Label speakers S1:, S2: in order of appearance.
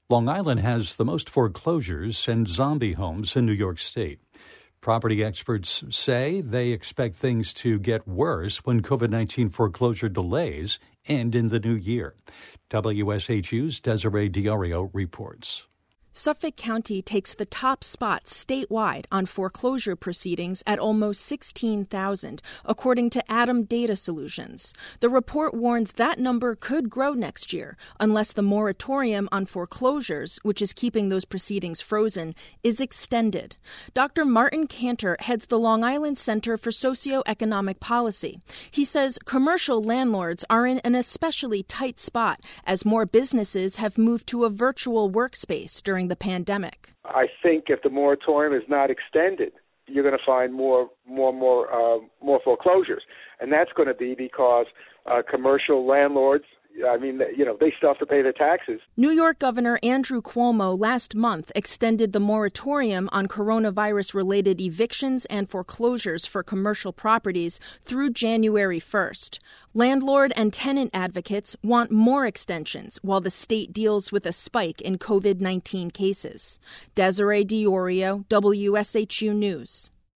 S1: Long Island has the most foreclosures and zombie homes in New York State. Property experts say they expect things to get worse when COVID-19 foreclosure delays end in the new year. WSHU's Desiree Diorio reports.
S2: Suffolk County takes the top spot statewide on foreclosure proceedings at almost 16,000, according to Adam Data Solutions. The report warns that number could grow next year unless the moratorium on foreclosures, which is keeping those proceedings frozen, is extended. Dr. Martin Cantor heads the Long Island Center for Socioeconomic Policy. He says commercial landlords are in an especially tight spot as more businesses have moved to a virtual workspace during the pandemic.
S3: I think if the moratorium is not extended, you're going to find more foreclosures, and that's going to be because commercial landlords, they still have to pay their taxes.
S2: New York Governor Andrew Cuomo last month extended the moratorium on coronavirus-related evictions and foreclosures for commercial properties through January 1st. Landlord and tenant advocates want more extensions while the state deals with a spike in COVID-19 cases. Desiree Diorio, WSHU News.